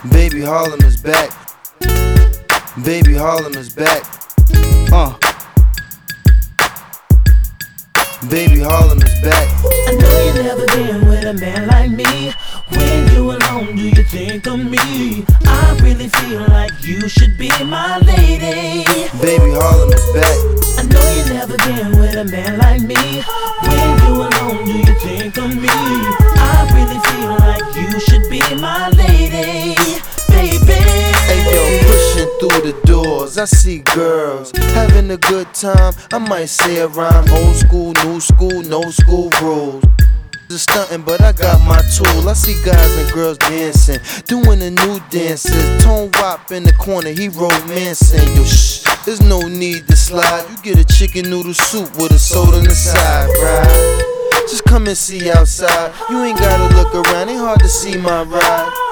Baby Harlem is back. Baby Harlem is back. Baby Harlem is back. I know you never been with a man like me. When you alone, do you think of me? I really feel like you should be my lady. Baby Harlem is back. I know you never been with a man like me. When you alone, do you think of me? I really feel like you should be my lady, baby. Hey yo, pushing through the doors, I see girls having a good time. I might say a rhyme, old school, new school, no school rules. Just stunting, but I got my tool. I see guys and girls dancing, doing the new dances. Tone Wop in the corner, he romancing. Yo, shh, there's no need to slide. You get a chicken noodle soup with a soda on the side, right? Just come and see outside. You ain't gotta look around, ain't hard to see my ride.